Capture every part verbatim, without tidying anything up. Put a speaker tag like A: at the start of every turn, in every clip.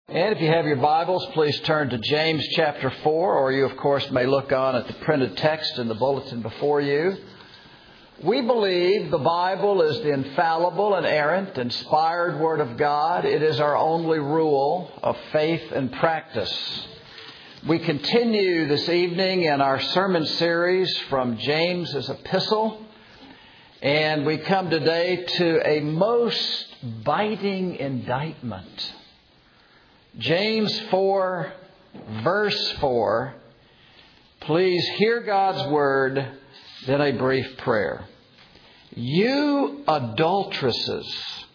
A: And if you have your Bibles, please turn to James chapter four, or you, of course, may look on at the printed text in the bulletin before you. We believe the Bible is the infallible, inerrant, inspired Word of God. It is our only rule of faith and practice. We continue this evening in our sermon series from James's epistle, and we come today to a most biting indictment. James four, verse four. Please hear God's word, then a brief prayer. You adulteresses,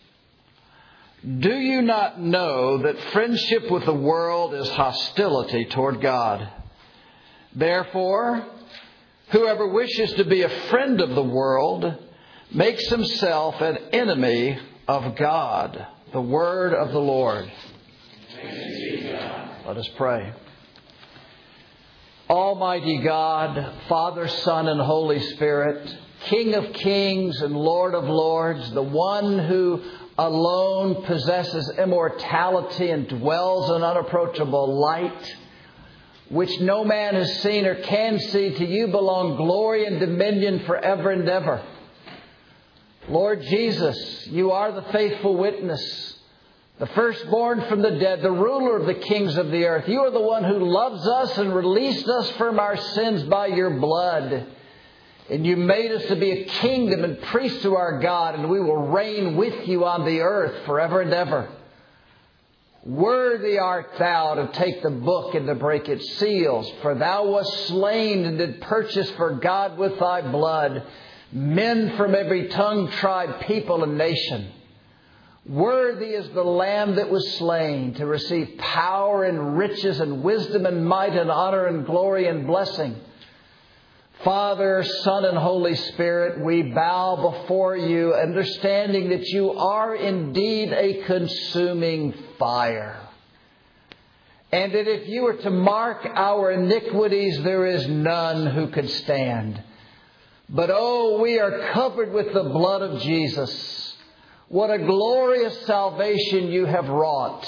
A: do you not know that friendship with the world is hostility toward God? Therefore, whoever wishes to be a friend of the world makes himself an enemy of God. The word of the Lord. Let us pray. Almighty God, Father, Son, and Holy Spirit, King of kings and Lord of lords, the one who alone possesses immortality and dwells in unapproachable light, which no man has seen or can see, to you belong glory and dominion forever and ever. Lord Jesus, you are the faithful witness, the firstborn from the dead, the ruler of the kings of the earth. You are the one who loves us and released us from our sins by your blood. And you made us to be a kingdom and priests to our God, and we will reign with you on the earth forever and ever. Worthy art thou to take the book and to break its seals, for thou wast slain and did purchase for God with thy blood men from every tongue, tribe, people, and nation. Worthy is the Lamb that was slain to receive power and riches and wisdom and might and honor and glory and blessing. Father, Son, and Holy Spirit, we bow before you, understanding that you are indeed a consuming fire. And that if you were to mark our iniquities, there is none who could stand. But oh, we are covered with the blood of Jesus. What a glorious salvation you have wrought.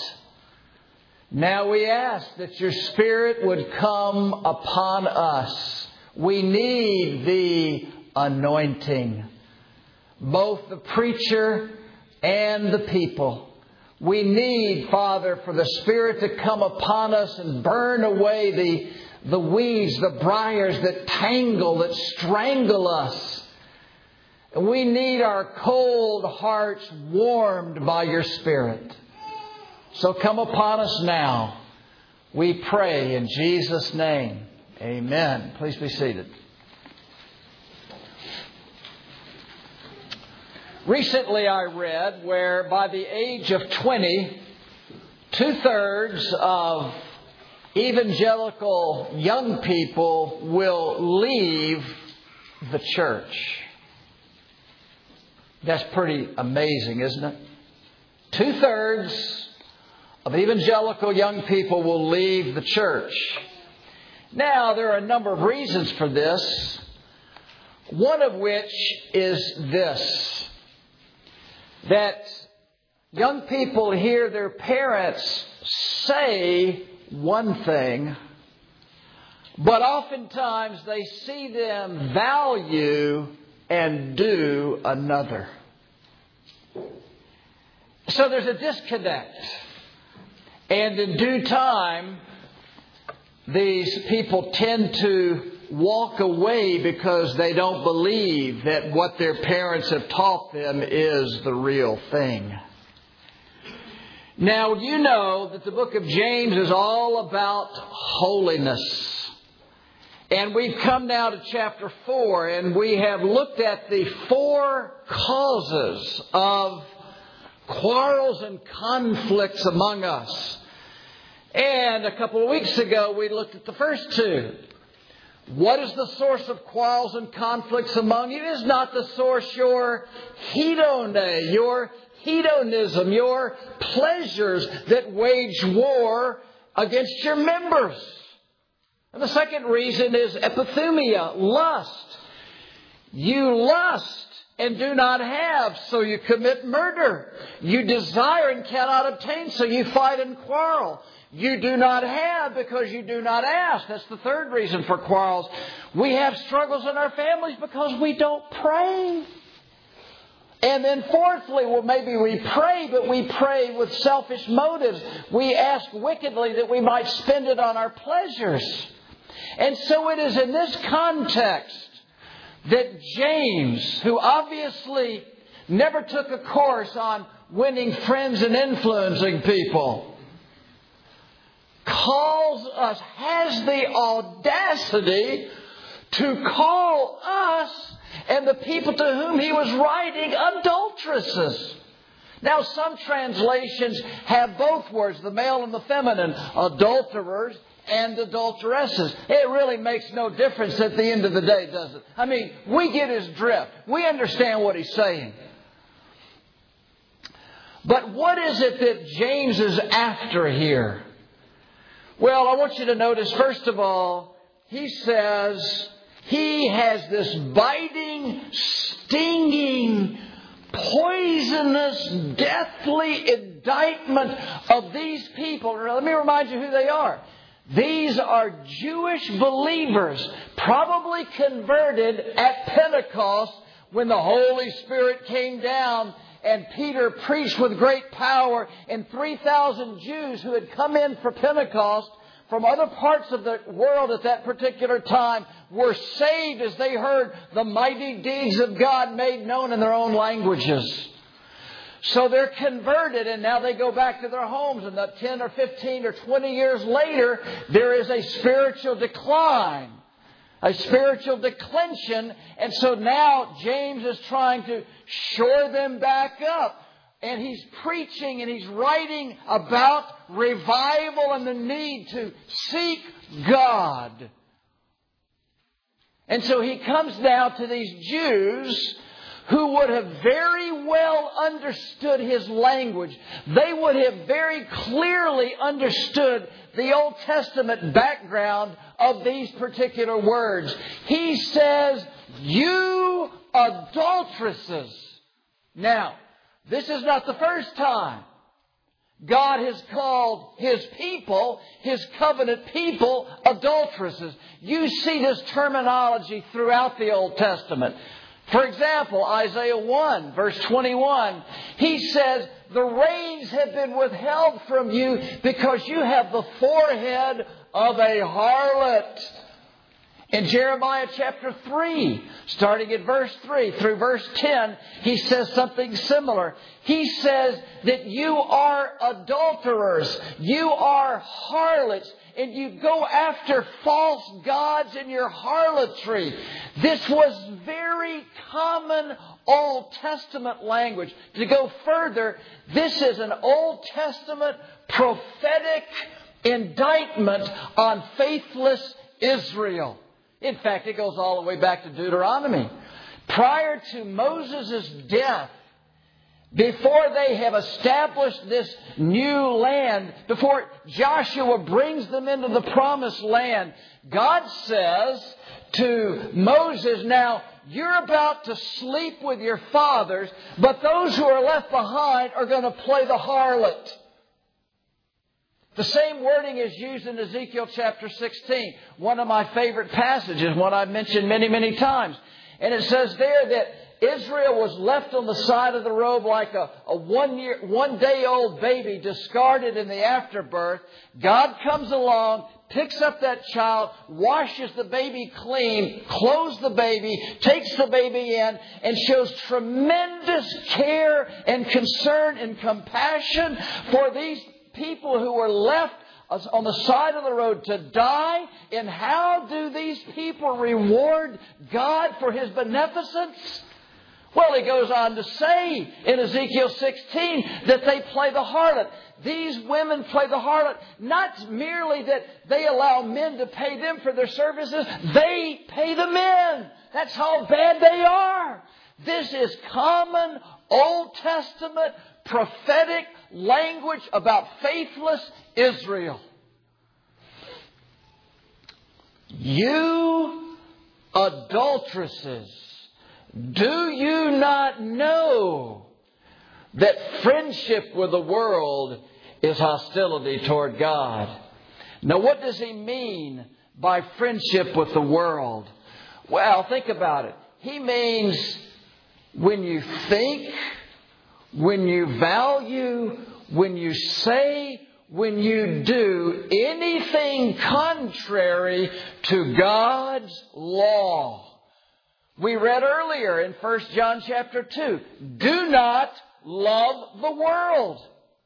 A: Now we ask that your Spirit would come upon us. We need the anointing, both the preacher and the people. We need, Father, for the Spirit to come upon us and burn away the, the weeds, the briars that tangle, that strangle us. We need our cold hearts warmed by your Spirit. So come upon us now. We pray in Jesus' name. Amen. Please be seated. Recently I read where by the age of twenty, two-thirds of evangelical young people will leave the church. That's pretty amazing, isn't it? Two-thirds of evangelical young people will leave the church. Now, there are a number of reasons for this. One of which is this: that young people hear their parents say one thing, but oftentimes they see them value and do another. So there's a disconnect. And in due time, these people tend to walk away because they don't believe that what their parents have taught them is the real thing. Now, you know that the book of James is all about holiness. And we've come now to chapter four, and we have looked at the four causes of quarrels and conflicts among us. And a couple of weeks ago, we looked at the first two. What is the source of quarrels and conflicts among you? Is not the source your hedone, your hedonism, your pleasures that wage war against your members? And the second reason is epithumia, lust. You lust and do not have, so you commit murder. You desire and cannot obtain, so you fight and quarrel. You do not have because you do not ask. That's the third reason for quarrels. We have struggles in our families because we don't pray. And then fourthly, well, maybe we pray, but we pray with selfish motives. We ask wickedly that we might spend it on our pleasures. And so it is in this context that James, who obviously never took a course on winning friends and influencing people, calls us, has the audacity to call us and the people to whom he was writing adulteresses. Now, some translations have both words, the male and the feminine, adulterers and adulteresses. It really makes no difference at the end of the day, does it? I mean, we get his drift. We understand what he's saying. But what is it that James is after here? Well, I want you to notice, first of all, he says he has this biting, stinging, poisonous, deathly indictment of these people. Now, let me remind you who they are. These are Jewish believers, probably converted at Pentecost when the Holy Spirit came down and Peter preached with great power, and three thousand Jews who had come in for Pentecost from other parts of the world at that particular time were saved as they heard the mighty deeds of God made known in their own languages. So they're converted, and now they go back to their homes, and that ten or fifteen or twenty years later, there is a spiritual decline, a spiritual declension, and so now James is trying to shore them back up. And he's preaching and he's writing about revival and the need to seek God. And so he comes now to these Jews who would have very well understood his language. They would have very clearly understood the Old Testament background of these particular words. He says, "You adulteresses." Now, this is not the first time God has called His people, His covenant people, adulteresses. You see this terminology throughout the Old Testament. For example, Isaiah one, verse twenty-one, he says, "The rains have been withheld from you because you have the forehead of a harlot." In Jeremiah chapter three, starting at verse three through verse ten, he says something similar. He says that you are adulterers, you are harlots, and you go after false gods in your harlotry. This was very common Old Testament language. To go further, this is an Old Testament prophetic indictment on faithless Israel. In fact, it goes all the way back to Deuteronomy. Prior to Moses' death, before they have established this new land, before Joshua brings them into the promised land, God says to Moses, "Now, you're about to sleep with your fathers, but those who are left behind are going to play the harlot." The same wording is used in Ezekiel chapter sixteen, one of my favorite passages, one I've mentioned many, many times. And it says there that Israel was left on the side of the road like a, a one year, one day old baby discarded in the afterbirth. God comes along, picks up that child, washes the baby clean, clothes the baby, takes the baby in, and shows tremendous care and concern and compassion for these people who were left on the side of the road to die. And how do these people reward God for His beneficence? Well, he goes on to say in Ezekiel sixteen that they play the harlot. These women play the harlot, not merely that they allow men to pay them for their services, they pay the men. That's how bad they are. This is common Old Testament prophetic language about faithless Israel. "You adulteresses, Do you not know that friendship with the world is hostility toward God? Now, what does he mean by friendship with the world? Well, think about it. He means when you think, when you value, when you say, when you do anything contrary to God's law. We read earlier in First John chapter two, do not love the world.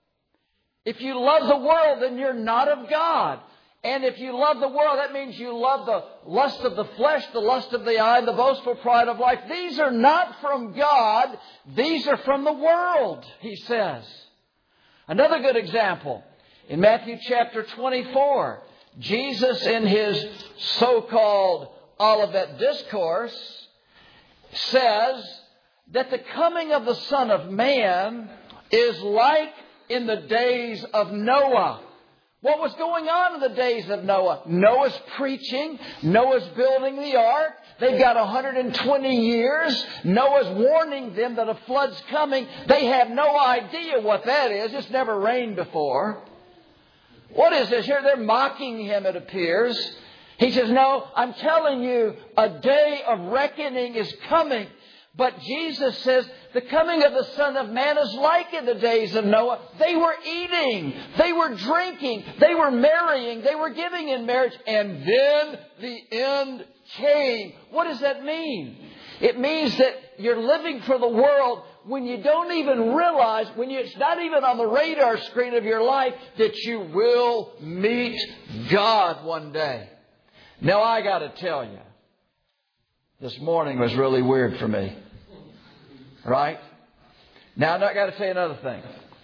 A: If you love the world, then you're not of God. And if you love the world, that means you love the lust of the flesh, the lust of the eye, the boastful pride of life. These are not from God. These are from the world, he says. Another good example, in Matthew chapter twenty-four, Jesus in his so-called Olivet Discourse says that the coming of the Son of Man is like in the days of Noah. What was going on in the days of Noah? Noah's preaching. Noah's building the ark. They've got one hundred twenty years. Noah's warning them that a flood's coming. They have no idea what that is. It's never rained before. What is this here? They're mocking him, it appears. He says, no, I'm telling you, a day of reckoning is coming. But Jesus says the coming of the Son of Man is like in the days of Noah. They were eating. They were drinking. They were marrying. They were giving in marriage. And then the end came. What does that mean? It means that you're living for the world when you don't even realize, when you, it's not even on the radar screen of your life, that you will meet God one day. Now, I got to tell you, this morning was really weird for me. Right? Now, I've got to tell you another thing.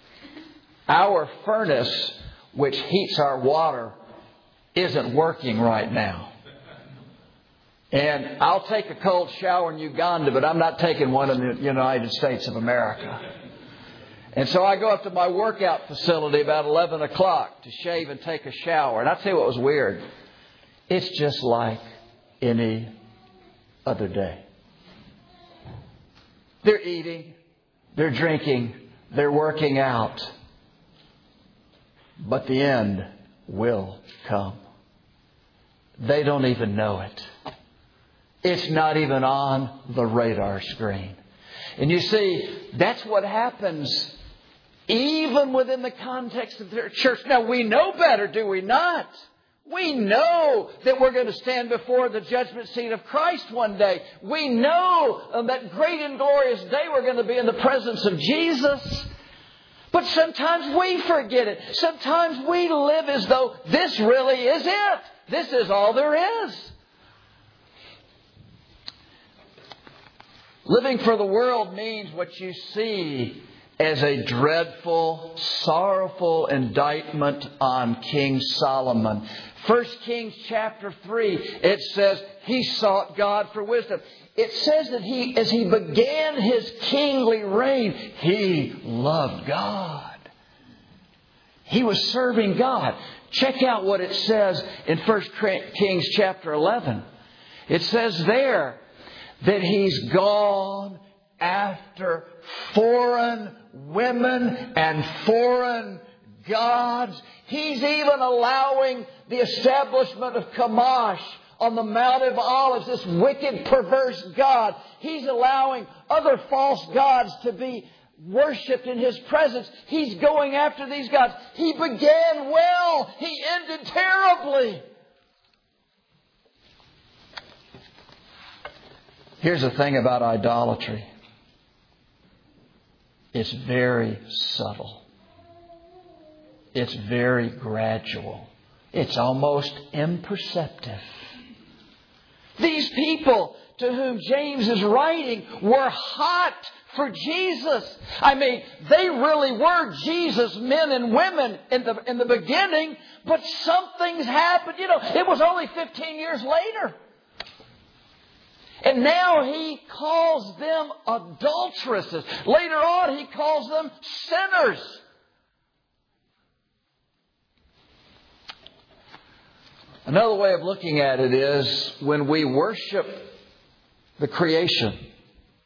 A: Our furnace, which heats our water, isn't working right now. And I'll take a cold shower in Uganda, but I'm not taking one in the United States of America. And so I go up to my workout facility about eleven o'clock to shave and take a shower. And I'll tell you what was weird. It's just like any other day. They're eating, they're drinking, they're working out. But the end will come. They don't even know it. It's not even on the radar screen. And you see, that's what happens even within the context of their church. Now, we know better, do we not? We know that we're going to stand before the judgment seat of Christ one day. We know on that great and glorious day we're going to be in the presence of Jesus. But sometimes we forget it. Sometimes we live as though this really is it. This is all there is. Living for the world means what you see as a dreadful, sorrowful indictment on King Solomon. First Kings chapter three, it says he sought God for wisdom. It says that he, as he began his kingly reign, he loved God. He was serving God. Check out what it says in First Kings chapter eleven. It says there that he's gone after foreign women and foreign gods. He's even allowing the establishment of Chemosh on the Mount of Olives, this wicked, perverse god. He's allowing other false gods to be worshipped in his presence. He's going after these gods. He began well. He ended terribly. Here's the thing about idolatry. It's very subtle. It's very gradual. It's almost imperceptive. These people to whom James is writing were hot for Jesus. I mean, they really were Jesus men and women in the, in the beginning, but something's happened. You know, it was only fifteen years later. And now he calls them adulteresses. Later on, he calls them sinners. Another way of looking at it is when we worship the creation,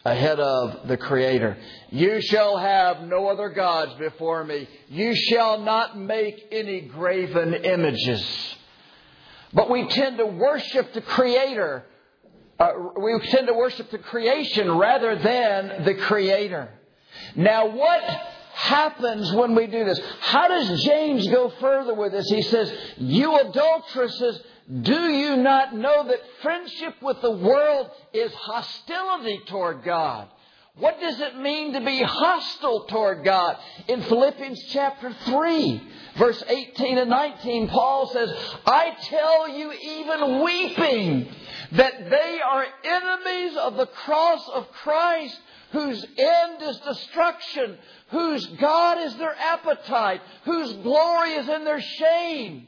A: ahead of the Creator. You shall have no other gods before me. You shall not make any graven images. But we tend to worship the Creator. Uh, we tend to worship the creation rather than the Creator. Now, what happens when we do this? How does James go further with this? He says, you adulteresses, do you not know that friendship with the world is hostility toward God? What does it mean to be hostile toward God? In Philippians chapter three, verse eighteen and nineteen, Paul says, I tell you even weeping that they are enemies of the cross of Christ, whose end is destruction, whose God is their appetite, whose glory is in their shame.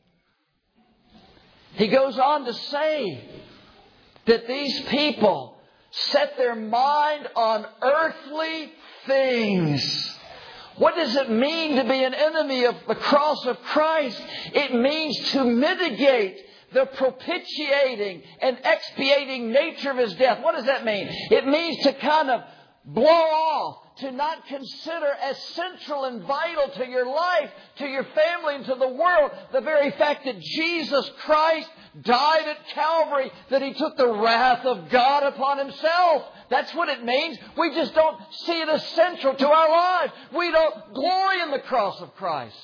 A: He goes on to say that these people set their mind on earthly things. What does it mean to be an enemy of the cross of Christ? It means to mitigate the propitiating and expiating nature of His death. What does that mean? It means to kind of blow off, to not consider as central and vital to your life, to your family, and to the world, the very fact that Jesus Christ died at Calvary, that He took the wrath of God upon Himself. That's what it means. We just don't see it as central to our lives. We don't glory in the cross of Christ.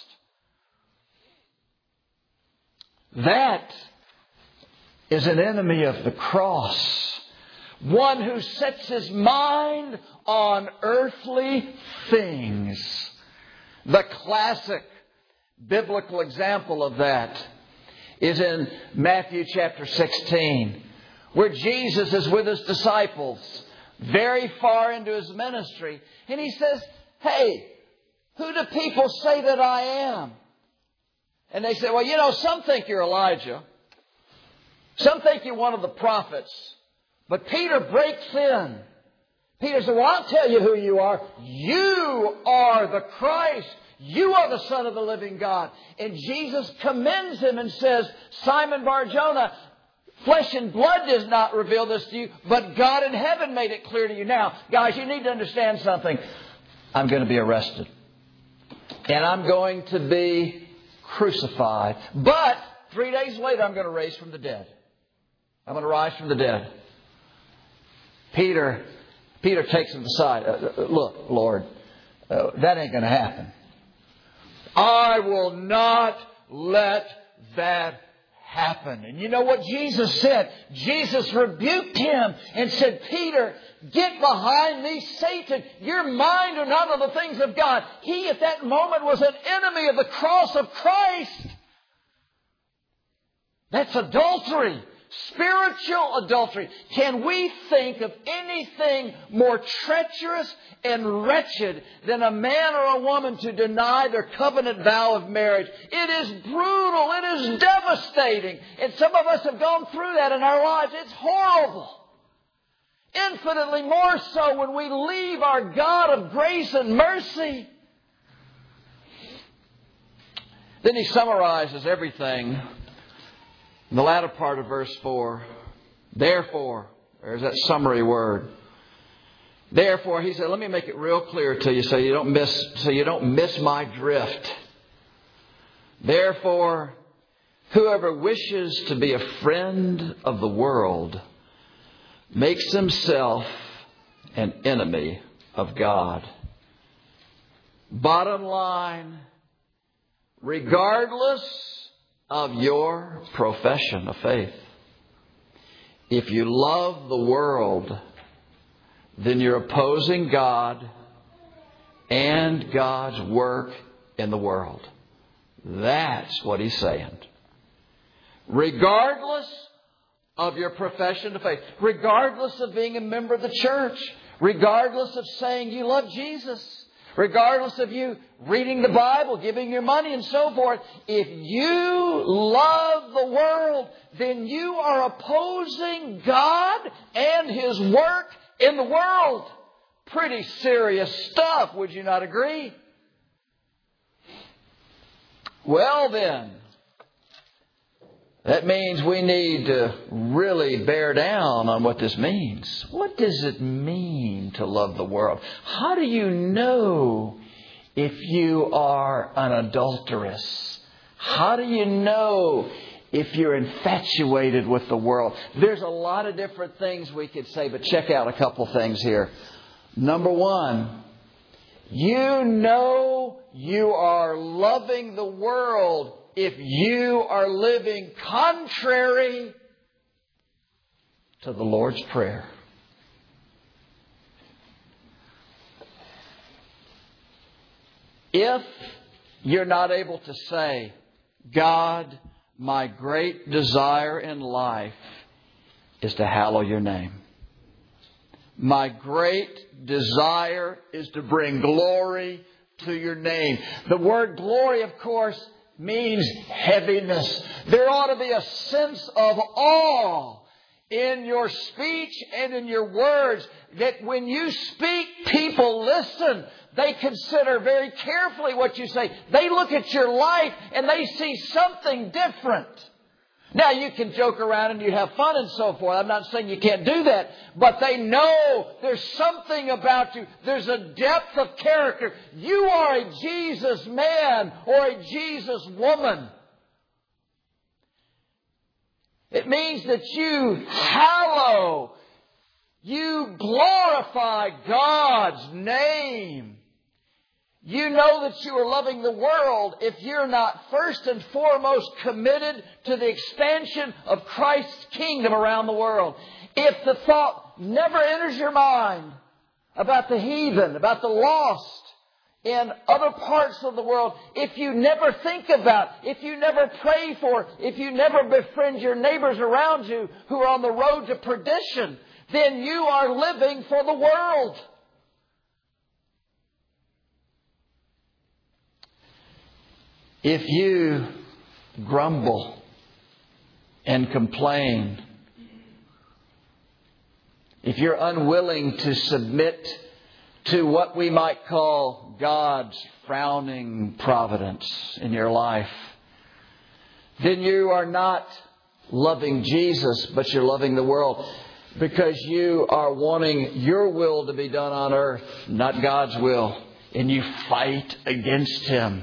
A: That is an enemy of the cross. One who sets his mind on earthly things. The classic biblical example of that is in Matthew chapter sixteen, where Jesus is with His disciples very far into His ministry. And He says, hey, who do people say that I am? And they say, well, you know, some think you're Elijah. Some think you're one of the prophets. But Peter breaks in. Peter said, well, I'll tell you who you are. You are the Christ. You are the Son of the living God. And Jesus commends him and says, Simon Bar-Jonah, flesh and blood does not reveal this to you, but God in heaven made it clear to you. Now, guys, you need to understand something. I'm going to be arrested. And I'm going to be crucified. But three days later, I'm going to rise from the dead. I'm going to rise from the dead. Peter, Peter takes him aside. Uh, look, Lord, uh, that ain't going to happen. I will not let that happen. And you know what Jesus said? Jesus rebuked him and said, Peter, get behind me, Satan. Your mind are not on the things of God. He at that moment was an enemy of the cross of Christ. That's adultery. Spiritual adultery. Can we think of anything more treacherous and wretched than a man or a woman to deny their covenant vow of marriage? It is brutal. It is devastating. And some of us have gone through that in our lives. It's horrible. Infinitely more so when we leave our God of grace and mercy. Then he summarizes everything in the latter part of verse four. Therefore, there's that summary word. Therefore, he said, let me make it real clear to you so you don't miss, so you don't miss my drift. Therefore, whoever wishes to be a friend of the world makes himself an enemy of God. Bottom line, regardless of your profession of faith, if you love the world, then you're opposing God and God's work in the world. That's what he's saying. Regardless of your profession of faith, regardless of being a member of the church, regardless of saying you love Jesus, regardless of you reading the Bible, giving your money and so forth, if you love the world, then you are opposing God and His work in the world. Pretty serious stuff, would you not agree? Well then, That means we need to really bear down on what this means. What does it mean to love the world? How do you know if you are an adulteress? How do you know if you're infatuated with the world? There's a lot of different things we could say, but check out a couple things here. Number one, you know you are loving the world if you are living contrary to the Lord's Prayer. If you're not able to say, God, my great desire in life is to hallow your name. My great desire is to bring glory to your name. The word glory, of course, means heaviness. There ought to be a sense of awe in your speech and in your words, that when you speak, people listen. They consider very carefully what you say. They look at your life and they see something different. Now, you can joke around and you have fun and so forth. I'm not saying you can't do that. But they know there's something about you. There's a depth of character. You are a Jesus man or a Jesus woman. It means that you hallow, you glorify God's name. You know that you are loving the world if you're not first and foremost committed to the expansion of Christ's kingdom around the world. If the thought never enters your mind about the heathen, about the lost in other parts of the world, if you never think about, if you never pray for, if you never befriend your neighbors around you who are on the road to perdition, then you are living for the world. If you grumble and complain, if you're unwilling to submit to what we might call God's frowning providence in your life, then you are not loving Jesus, but you're loving the world, because you are wanting your will to be done on earth, not God's will, and you fight against Him.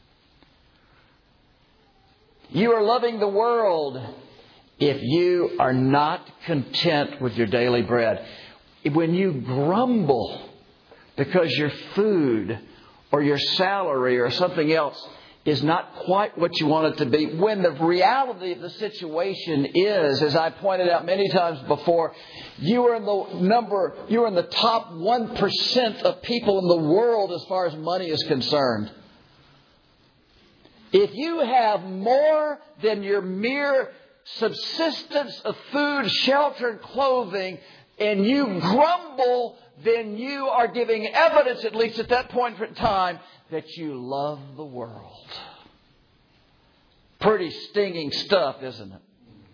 A: You are loving the world if you are not content with your daily bread. When you grumble because your food or your salary or something else is not quite what you want it to be, when the reality of the situation is, as I pointed out many times before, you are in the number, you are in the top one percent of people in the world as far as money is concerned. If you have more than your mere subsistence of food, shelter, and clothing, and you grumble, then you are giving evidence, at least at that point in time, that you love the world. Pretty stinging stuff, isn't it?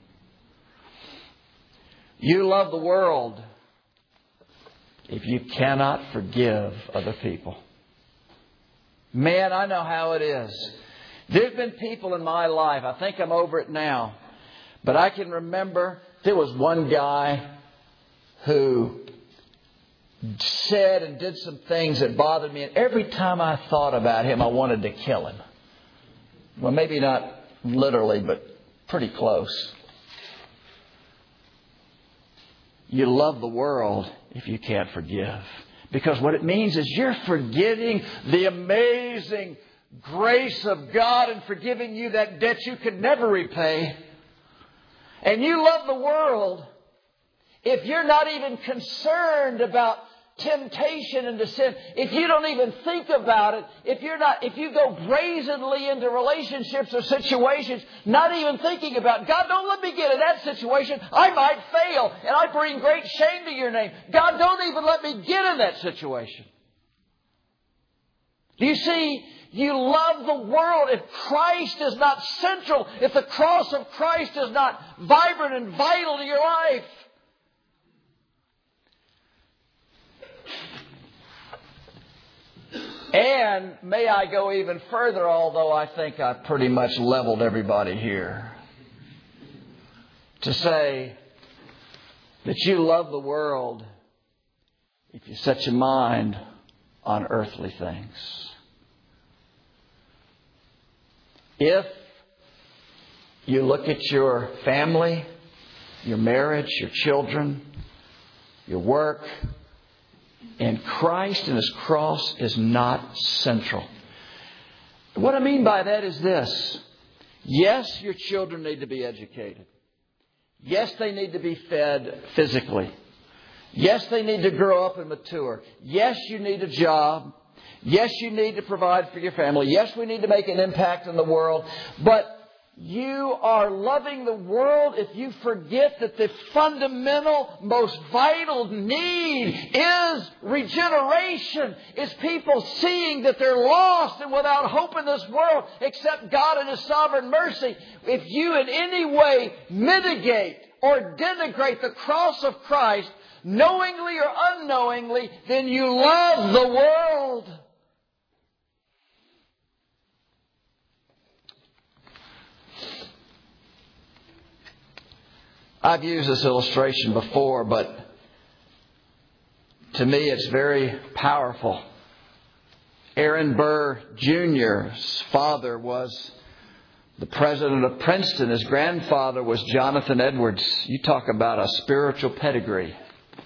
A: You love the world if you cannot forgive other people. Man, I know how it is. There's been people in my life, I think I'm over it now, but I can remember there was one guy who said and did some things that bothered me. And every time I thought about him, I wanted to kill him. Well, maybe not literally, but pretty close. You love the world if you can't forgive. Because what it means is you're forgetting the amazing grace of God in forgiving you that debt you could never repay. And you love the world if you're not even concerned about temptation and sin, if you don't even think about it, if you're not, if you go brazenly into relationships or situations, not even thinking about, God, don't let me get in that situation. I might fail and I bring great shame to your name. God, don't even let me get in that situation. Do you see? You love the world. If Christ is not central, if the cross of Christ is not vibrant and vital to your life, and may I go even further, although I think I've pretty much leveled everybody here. to say that you love the world if you set your mind on earthly things. If you look at your family, your marriage, your children, your work, and Christ and His cross is not central. What I mean by that is this. Yes, your children need to be educated. Yes, they need to be fed physically. Yes, they need to grow up and mature. Yes, you need a job. Yes, you need to provide for your family. Yes, we need to make an impact in the world. But you are loving the world if you forget that the fundamental, most vital need is regeneration. It's people seeing that they're lost and without hope in this world except God and His sovereign mercy. If you in any way mitigate or denigrate the cross of Christ, knowingly or unknowingly, then you love the world. I've used this illustration before, but to me it's very powerful. Aaron Burr Junior's father was the president of Princeton. His grandfather was Jonathan Edwards. You talk about a spiritual pedigree.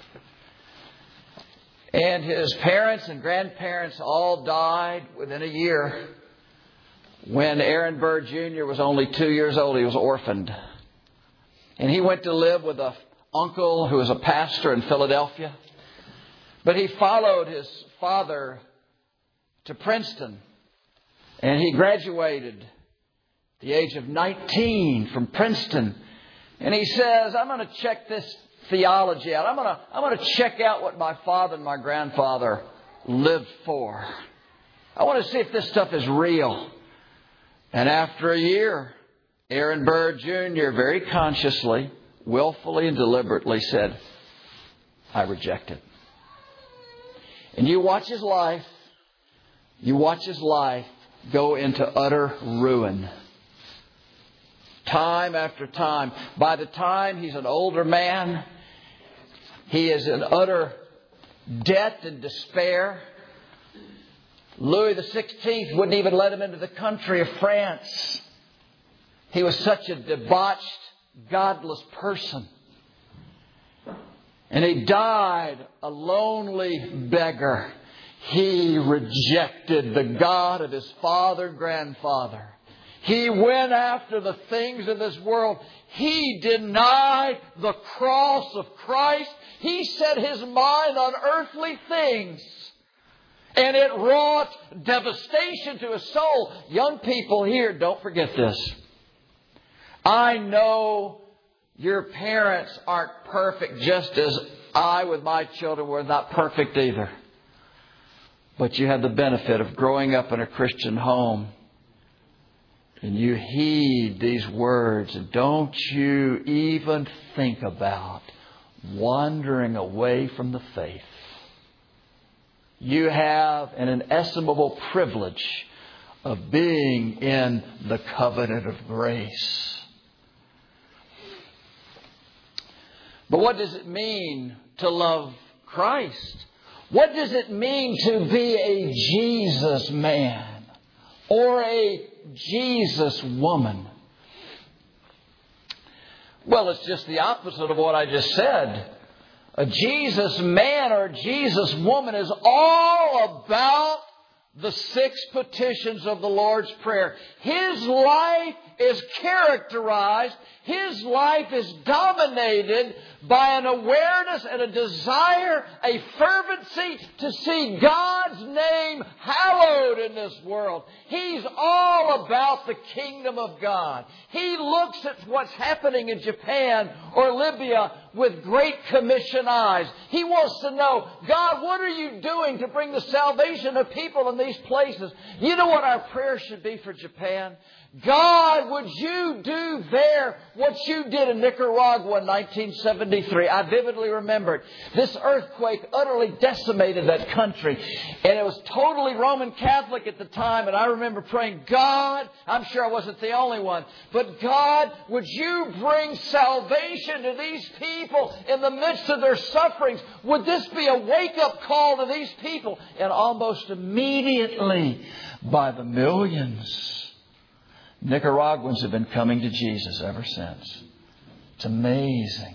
A: And his parents and grandparents all died within a year. When Aaron Burr Junior was only two years old, he was orphaned. And he went to live with an uncle who was a pastor in Philadelphia. But he followed his father to Princeton. And he graduated at the age of nineteen from Princeton. And he says, I'm going to check this theology out. I'm going to, I'm going to check out what my father and my grandfather lived for. I want to see if this stuff is real. And after a year, Aaron Burr Junior very consciously, willfully and deliberately said, I reject it. And you watch his life, you watch his life go into utter ruin. Time after time. By the time he's an older man, he is in utter debt and despair. Louis the sixteenth wouldn't even let him into the country of France. He was such a debauched, godless person. And he died a lonely beggar. He rejected the God of his father and grandfather. He went after the things of this world. He denied the cross of Christ. He set his mind on earthly things. And it wrought devastation to his soul. Young people here, don't forget this. I know your parents aren't perfect, just as I with my children were not perfect either. But you had the benefit of growing up in a Christian home. And you heed these words. And don't you even think about wandering away from the faith. You have an inestimable privilege of being in the covenant of grace. But what does it mean to love Christ? What does it mean to be a Jesus man or a Jesus woman? Well, it's just the opposite of what I just said. A Jesus man or Jesus woman is all about the six petitions of the Lord's Prayer. His life is characterized, his life is dominated by an awareness and a desire, a fervency to see God's name hallowed in this world. He's all about the kingdom of God. He looks at what's happening in Japan or Libya with Great Commission eyes. He wants to know, God, what are you doing to bring the salvation of people in these places? You know what our prayer should be for Japan? God, would you do there what you did in Nicaragua in nineteen seventy? seventy-three. I vividly remember it. This earthquake utterly decimated that country. And it was totally Roman Catholic at the time. And I remember praying, God, I'm sure I wasn't the only one, but God, would you bring salvation to these people in the midst of their sufferings? Would this be a wake-up call to these people? And almost immediately, by the millions, Nicaraguans have been coming to Jesus ever since. It's amazing.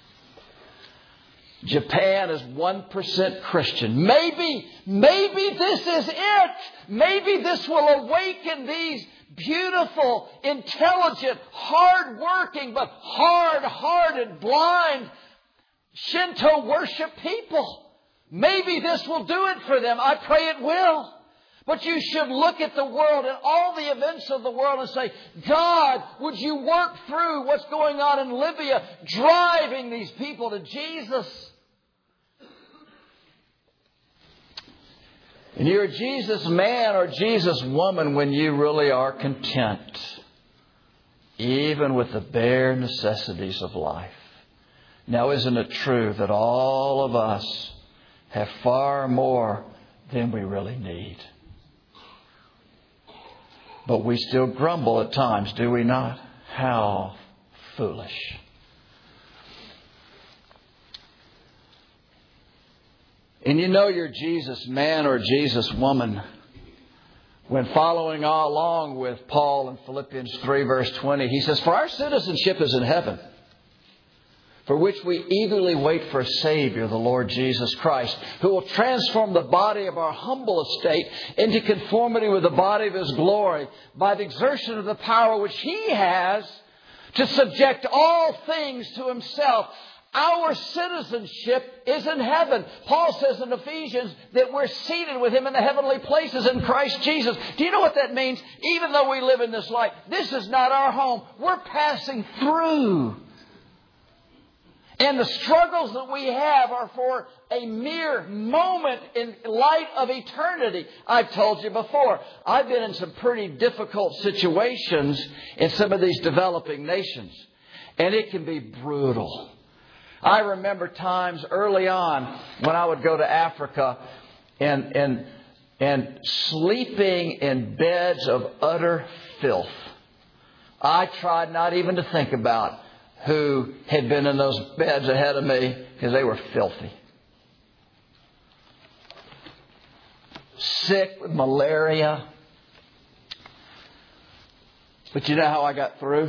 A: Japan is one percent Christian. Maybe, maybe this is it. Maybe this will awaken these beautiful, intelligent, hard-working, but hard-hearted, blind Shinto worship people. Maybe this will do it for them. I pray it will. But you should look at the world and all the events of the world and say, God, would you work through what's going on in Libya, driving these people to Jesus? And you're a Jesus man or Jesus woman when you really are content, even with the bare necessities of life. Now, isn't it true that all of us have far more than we really need? But we still grumble at times, do we not? How foolish. And you know you're Jesus man or Jesus woman when following along with Paul in Philippians three verse twenty. He says, for our citizenship is in heaven, for which we eagerly wait for a Savior, the Lord Jesus Christ, who will transform the body of our humble estate into conformity with the body of His glory by the exertion of the power which He has to subject all things to Himself. Our citizenship is in heaven. Paul says in Ephesians that we're seated with Him in the heavenly places in Christ Jesus. Do you know what that means? Even though we live in this life, this is not our home. We're passing through. And the struggles that we have are for a mere moment in light of eternity. I've told you before, I've been in some pretty difficult situations in some of these developing nations. And it can be brutal. I remember times early on when I would go to Africa and, and, and sleeping in beds of utter filth. I tried not even to think about who had been in those beds ahead of me because they were filthy. Sick with malaria. But you know how I got through?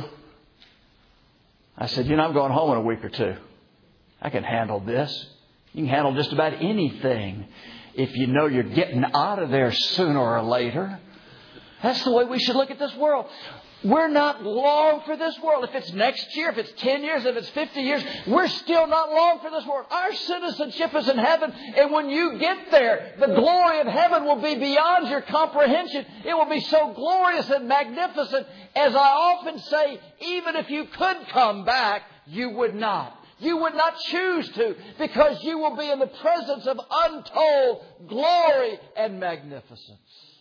A: I said, you know, I'm going home in a week or two. I can handle this. You can handle just about anything if you know you're getting out of there sooner or later. That's the way we should look at this world. We're not long for this world. If it's next year, if it's ten years, if it's fifty years, we're still not long for this world. Our citizenship is in heaven. And when you get there, the glory of heaven will be beyond your comprehension. It will be so glorious and magnificent. As I often say, even if you could come back, you would not. You would not choose to, because you will be in the presence of untold glory and magnificence.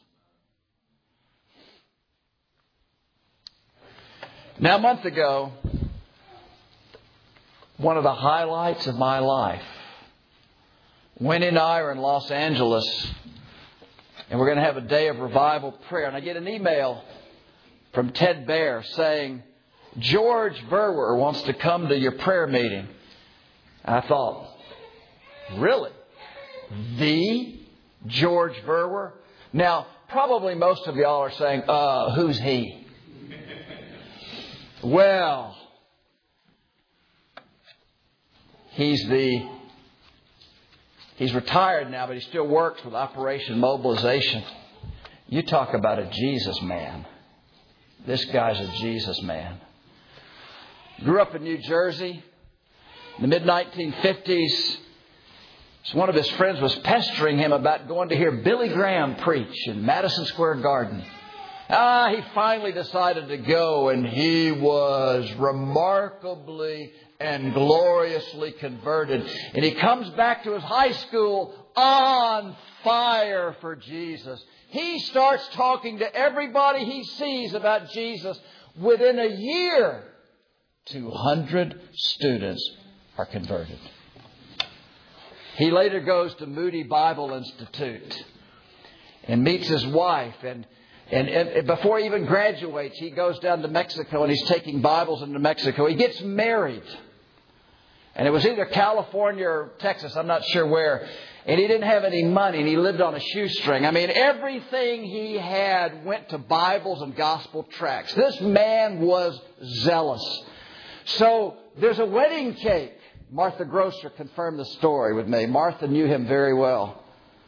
A: Now, a month ago, one of the highlights of my life, Winnie and I are in Los Angeles, and we're going to have a day of revival prayer. And I get an email from Ted Baer saying, George Verwer wants to come to your prayer meeting. I thought, really? The George Verwer? Now, probably most of y'all are saying, uh, who's he? Well, he's the, he's retired now, but he still works with Operation Mobilization. You talk about a Jesus man. This guy's a Jesus man. Grew up in New Jersey in the mid nineteen fifties. So one of his friends was pestering him about going to hear Billy Graham preach in Madison Square Garden. Ah, he finally decided to go, and he was remarkably and gloriously converted. And he comes back to his high school on fire for Jesus. He starts talking to everybody he sees about Jesus. Within a year, two hundred students are converted. He later goes to Moody Bible Institute and meets his wife. And, and, and before he even graduates, he goes down to Mexico and he's taking Bibles into Mexico. He gets married. And it was either California or Texas, I'm not sure where. And he didn't have any money and he lived on a shoestring. I mean, everything he had went to Bibles and gospel tracts. This man was zealous. So there's a wedding cake. Martha Grosser confirmed the story with me. Martha knew him very well.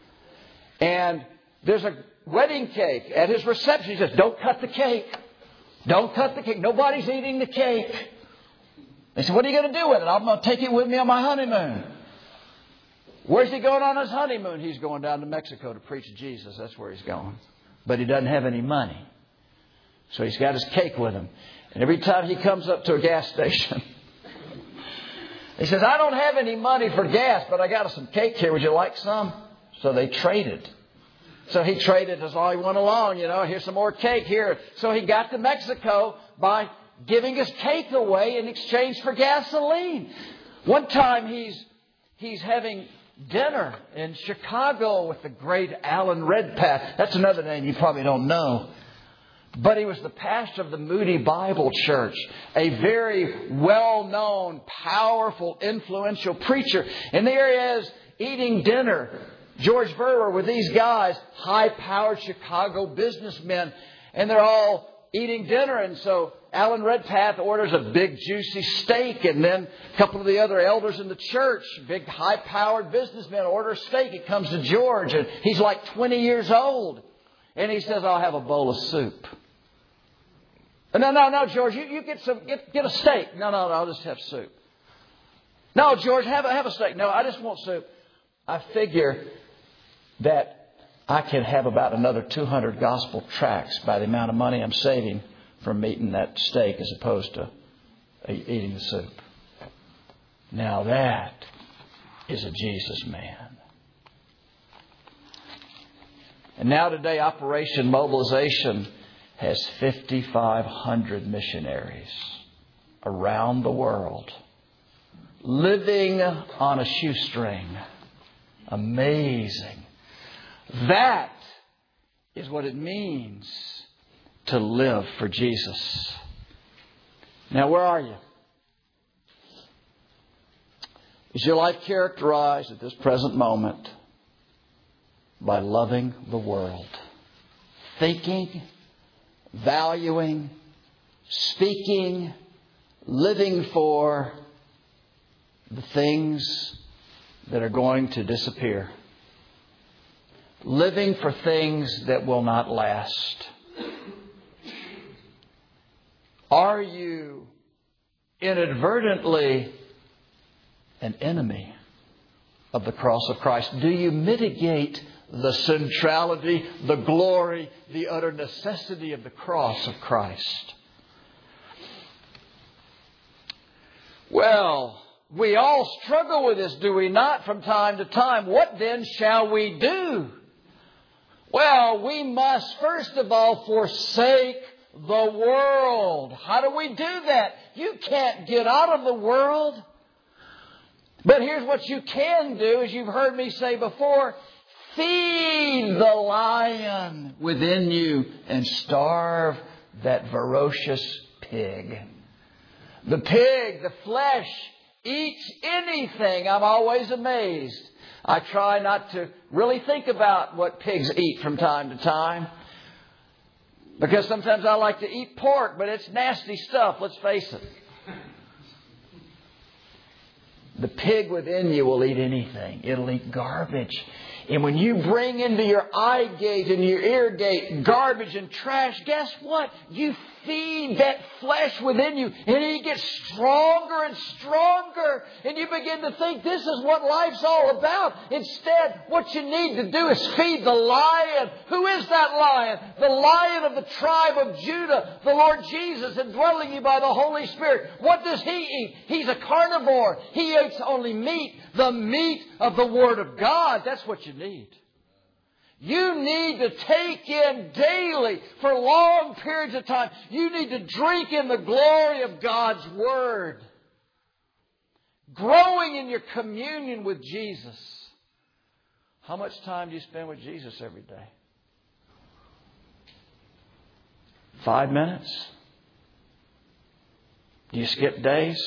A: And there's a wedding cake at his reception. He says, don't cut the cake. Don't cut the cake. Nobody's eating the cake. They said, what are you going to do with it? I'm going to take it with me on my honeymoon. Where's he going on his honeymoon? He's going down to Mexico to preach Jesus. That's where he's going. But he doesn't have any money. So he's got his cake with him. And every time he comes up to a gas station, he says, I don't have any money for gas, but I got some cake here. Would you like some? So they traded. So he traded as all he went along. You know, here's some more cake here. So he got to Mexico by giving his cake away in exchange for gasoline. One time he's he's having dinner in Chicago with the great Alan Redpath. That's another name you probably don't know. But he was the pastor of the Moody Bible Church, a very well-known, powerful, influential preacher. And there he is eating dinner, George Verwer, with these guys, high-powered Chicago businessmen. And they're all eating dinner. And so Alan Redpath orders a big, juicy steak. And then a couple of the other elders in the church, big, high-powered businessmen, order a steak. It comes to George, and he's like twenty years old. And he says, I'll have a bowl of soup. No, no, no, George, you, you get some, get, get a steak. No, no, no, I'll just have soup. No, George, have a, have a steak. No, I just want soup. I figure that I can have about another two hundred gospel tracts by the amount of money I'm saving from eating that steak as opposed to eating the soup. Now that is a Jesus man. And now today, Operation Mobilization has fifty-five hundred missionaries around the world living on a shoestring. Amazing. That is what it means to live for Jesus. Now, where are you? Is your life characterized at this present moment by loving the world, thinking, valuing, speaking, living for the things that are going to disappear, living for things that will not last? Are you inadvertently an enemy of the cross of Christ? Do you mitigate the centrality, the glory, the utter necessity of the cross of Christ? Well, we all struggle with this, do we not, from time to time? What then shall we do? Well, we must first of all forsake the world. How do we do that? You can't get out of the world. But here's what you can do, as you've heard me say before. Feed the lion within you and starve that ferocious pig. The pig, the flesh, eats anything. I'm always amazed. I try not to really think about what pigs eat from time to time, because sometimes I like to eat pork, but it's nasty stuff, let's face it. The pig within you will eat anything. It'll eat garbage. And when you bring into your eye gate and your ear gate garbage and trash, guess what? You feed that flesh within you, and it gets stronger and stronger. And you begin to think this is what life's all about. Instead, what you need to do is feed the lion. Who is that lion? The Lion of the tribe of Judah, the Lord Jesus, indwelling you by the Holy Spirit. What does He eat? He's a carnivore. He eats only meat, the meat of the Word of God. That's what you need. You need to take in daily for long periods of time. You need to drink in the glory of God's Word. growing in your communion with Jesus. How much time do you spend with Jesus every day? Five minutes? Do you skip days?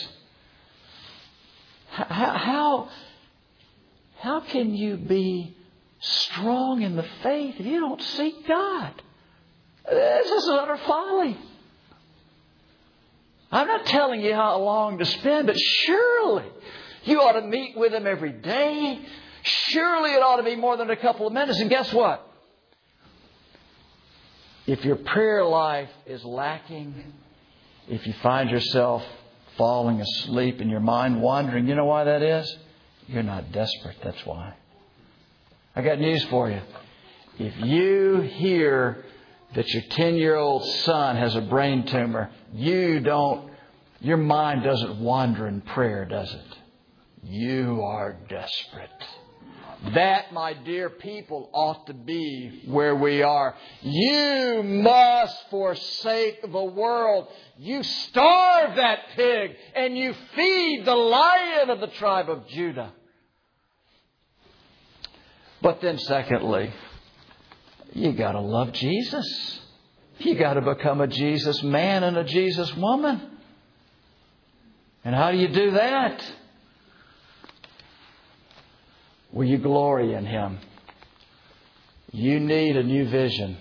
A: How, how, how can you be strong in the faith if you don't seek God? This is utter folly. I'm not telling you how long to spend, but surely you ought to meet with Him every day. Surely it ought to be more than a couple of minutes. And guess what? If your prayer life is lacking, if you find yourself falling asleep and your mind wandering, you know why that is? You're not desperate. That's why. I got news for you. If you hear that your ten-year-old son has a brain tumor, you don't, your mind doesn't wander in prayer, does it? You are desperate. That, my dear people, ought to be where we are. You must forsake the world. You starve that pig and you feed the lion of the tribe of Judah. But then secondly, you got to love Jesus. You got to become a Jesus man and a Jesus woman. And how do you do that? Will you glory in Him? You need a new vision.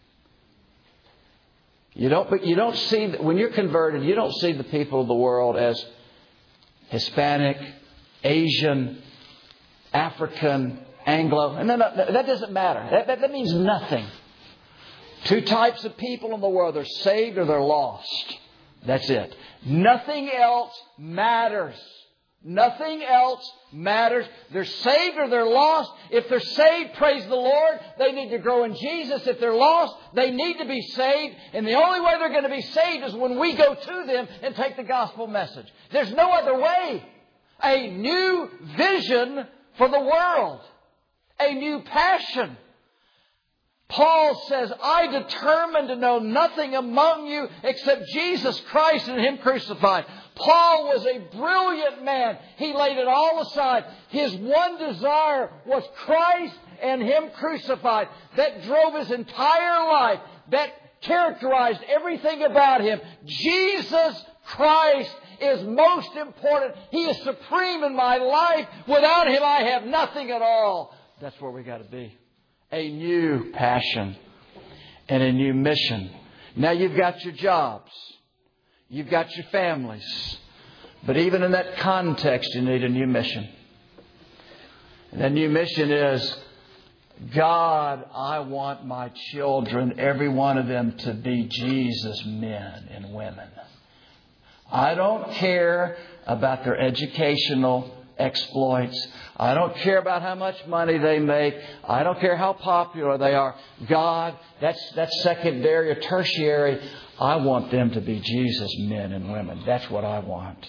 A: You don't, you don't see, when you're converted, you don't see the people of the world as Hispanic, Asian, African, Anglo. And no, no, that doesn't matter. That, that, that means nothing. Two types of people in the world. They're saved or they're lost. That's it. Nothing else matters. Nothing else matters. They're saved or they're lost. If they're saved, praise the Lord. They need to grow in Jesus. If they're lost, they need to be saved. And the only way they're going to be saved is when we go to them and take the gospel message. There's no other way. A new vision for the world. A new passion. Paul says, I determined to know nothing among you except Jesus Christ and Him crucified. Paul was a brilliant man. He laid it all aside. His one desire was Christ and Him crucified. That drove his entire life. That characterized everything about him. Jesus Christ is most important. He is supreme in my life. Without Him, I have nothing at all. That's where we got to be. A new passion and a new mission. Now you've got your jobs. You've got your families. But even in that context, you need a new mission. And that new mission is, God, I want my children, every one of them, to be Jesus men and women. I don't care about their educational exploits. I don't care about how much money they make. I don't care how popular they are. God, that's, that's secondary or tertiary. I want them to be Jesus men and women. That's what I want.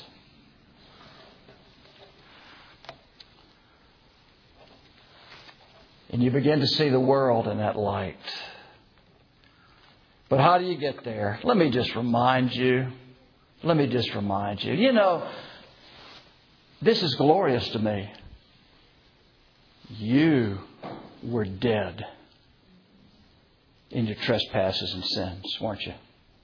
A: And you begin to see the world in that light. But how do you get there? Let me just remind you. Let me just remind you. You know, this is glorious to me. You were dead in your trespasses and sins, weren't you?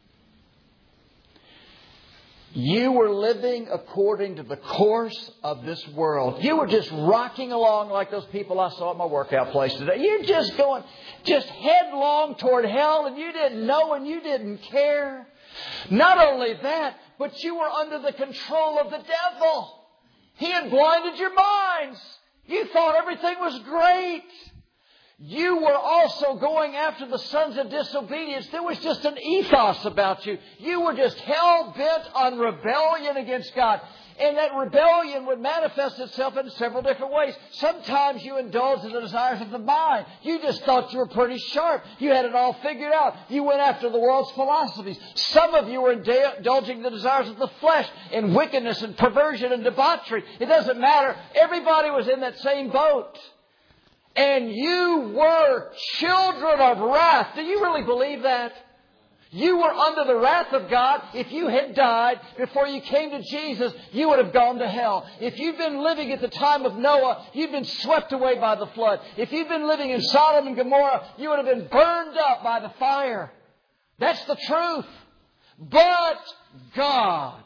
A: You were living according to the course of this world. You were just rocking along like those people I saw at my workout place today. You're just going just headlong toward hell, and you didn't know and you didn't care. Not only that, but you were under the control of the devil. He had blinded your minds. You thought everything was great. You were also going after the sons of disobedience. There was just an ethos about you. You were just hell-bent on rebellion against God. And that rebellion would manifest itself in several different ways. Sometimes you indulged in the desires of the mind. You just thought you were pretty sharp. You had it all figured out. You went after the world's philosophies. Some of you were indulging the desires of the flesh in wickedness and perversion and debauchery. It doesn't matter. Everybody was in that same boat. And you were children of wrath. Do you really believe that? You were under the wrath of God. If you had died before you came to Jesus, you would have gone to hell. If you've been living at the time of Noah, you've been swept away by the flood. If you've been living in Sodom and Gomorrah, you would have been burned up by the fire. That's the truth. But God,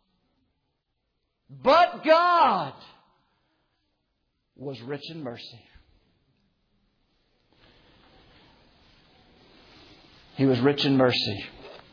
A: but God was rich in mercy. He was rich in mercy.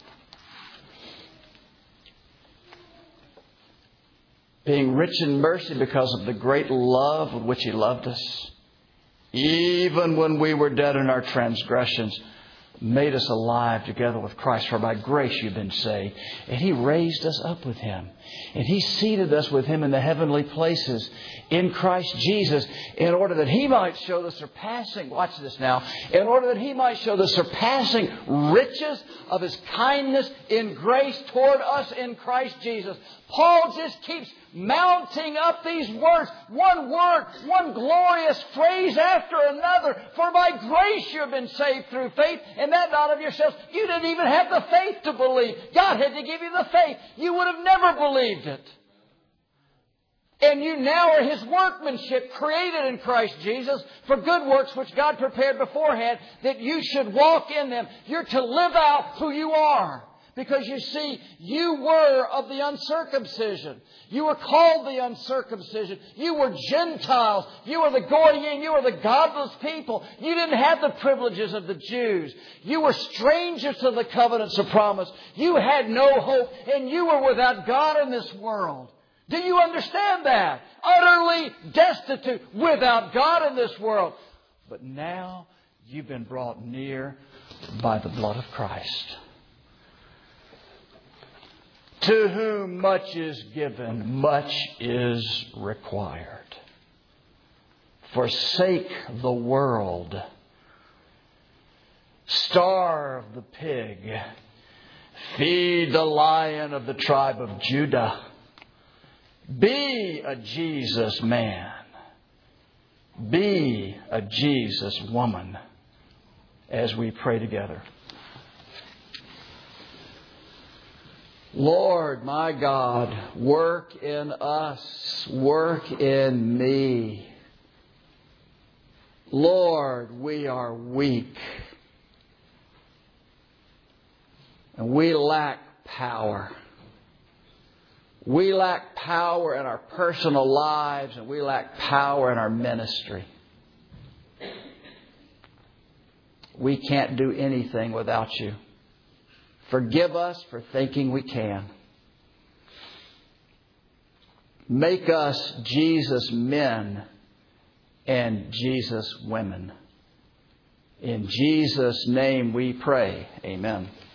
A: Being rich in mercy because of the great love with which He loved us. Even when we were dead in our transgressions, made us alive together with Christ. For by grace you've been saved. And He raised us up with Him. And He seated us with Him in the heavenly places in Christ Jesus, in order that He might show the surpassing, watch this now, in order that He might show the surpassing riches of His kindness in grace toward us in Christ Jesus. Paul just keeps mounting up these words, one word, one glorious phrase after another. For by grace you have been saved through faith, and that not of yourselves. You didn't even have the faith to believe. God had to give you the faith. You would have never believed it. And you now are His workmanship, created in Christ Jesus for good works which God prepared beforehand that you should walk in them. You're to live out who you are. Because you see, you were of the uncircumcision. You were called the uncircumcision. You were Gentiles. You were the Goyim. You were the godless people. You didn't have the privileges of the Jews. You were strangers to the covenants of promise. You had no hope, and you were without God in this world. Do you understand that? Utterly destitute, without God in this world. But now you've been brought near by the blood of Christ. To whom much is given, much is required. Forsake the world. Starve the pig. Feed the lion of the tribe of Judah. Be a Jesus man. Be a Jesus woman. As we pray together. Lord, my God, work in us, work in me. Lord, we are weak. And we lack power. We lack power in our personal lives, and we lack power in our ministry. We can't do anything without You. Forgive us for thinking we can. Make us Jesus men and Jesus women. In Jesus' name we pray. Amen.